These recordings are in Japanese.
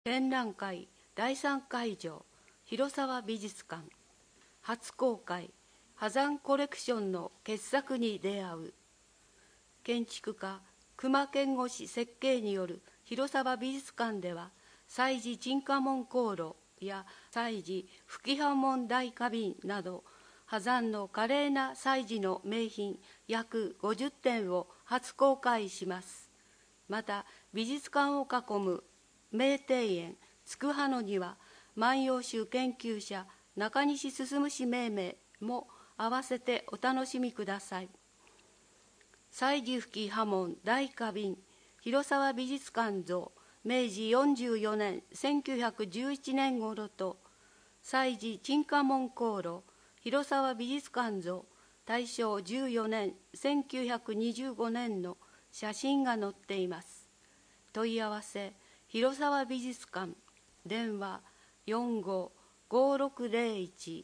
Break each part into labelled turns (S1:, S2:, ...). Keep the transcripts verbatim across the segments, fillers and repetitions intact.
S1: 展覧会だいさん会場、広沢美術館。初公開、波山コレクションの傑作に出会う。建築家隈研吾氏設計による広沢美術館では、祭事鎮火門香炉や祭事吹破門大花瓶など、波山の華麗な祭事の名品約ごじゅってんを初公開します。また、美術館を囲む名庭園筑波野には、万葉集研究者中西進氏命名も合わせてお楽しみください。祭事吹破門大花瓶広沢美術館像明治よんじゅうよねんせんきゅうひゃくじゅういちねん頃と、祭事鎮火門香炉広沢美術館像大正じゅうよねんせんきゅうひゃくにじゅうごねんの写真が載っています。問い合わせ広沢美術館、電話よんごーごーろくゼロいち。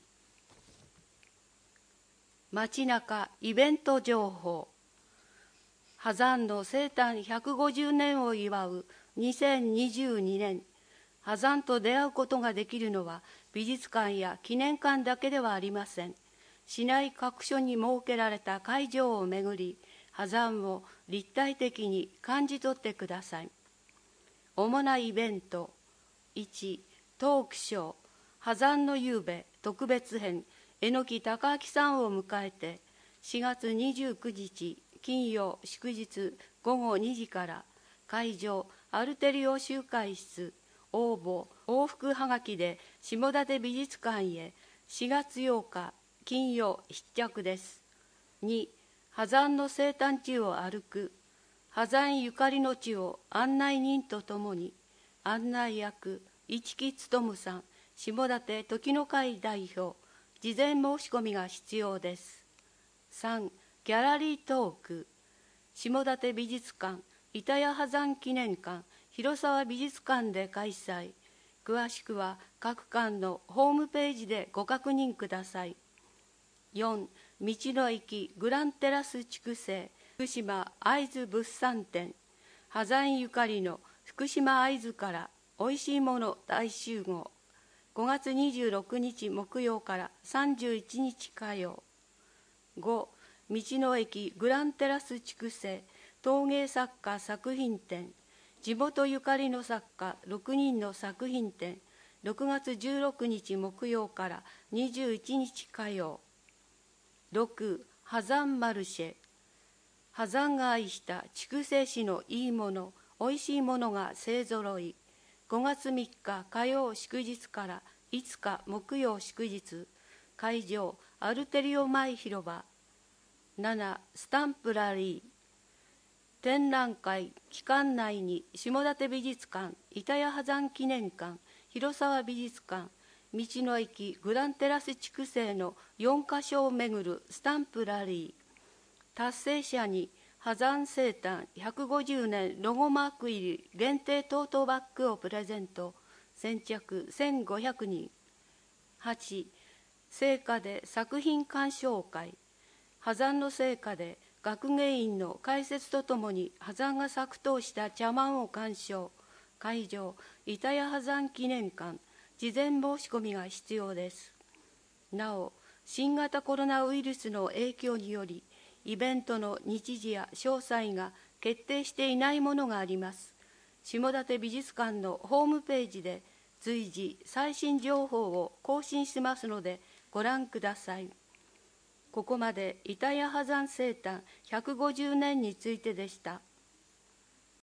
S1: 街中イベント情報。波山の生誕ひゃくごじゅうねんを祝うにせんにじゅうにねん、波山と出会うことができるのは美術館や記念館だけではありません。市内各所に設けられた会場を巡り、波山を立体的に感じ取ってください。主なイベント。いち、トークショー、波山の夕べ特別編、榎木孝明さんを迎えて、しがつにじゅうくにち金曜祝日ごごにじから、会場アルテリオ集会室、応募往復はがきで下館美術館へ、しがつようか金曜必着です。に、波山の生誕地を歩く、波山ゆかりの地を案内人とともに、案内役市木勉さん、下館時の会代表、事前申し込みが必要です。さん、ギャラリートーク、下館美術館、板谷波山記念館、広沢美術館で開催。詳しくは各館のホームページでご確認ください。よん、道の駅グランテラス筑西福島会津物産展、波山ゆかりの福島会津からおいしいもの大集合。ごがつにじゅうろくにち木曜からさんじゅういちにち火曜。ご、道の駅グランテラス筑西陶芸作家作品展、地元ゆかりの作家ろくにんの作品展、ろくがつじゅうろくにち木曜からにじゅういちにち火曜。ろく、波山マルシェ、波山が愛した筑西市のいいもの、おいしいものが勢ぞろい。ごがつみっか火曜祝日からいつか木曜祝日、会場アルテリオ前広場。なな、スタンプラリー、展覧会期間内に下館美術館、板谷波山記念館、広沢美術館、道の駅グランテラス筑西のよんかしょを巡るスタンプラリー。達成者に波山生誕ひゃくごじゅうねんロゴマーク入り限定トートバッグをプレゼント。先着せんごひゃくにん。はち、生花で作品鑑賞会。波山の生花で学芸員の解説とともに波山が作陶した茶碗を鑑賞。会場板谷波山記念館、事前申し込みが必要です。なお、新型コロナウイルスの影響により、イベントの日時や詳細が決定していないものがあります。下館美術館のホームページで随時最新情報を更新しますのでご覧ください。ここまで板谷波山生誕ひゃくごじゅうねんについてでした。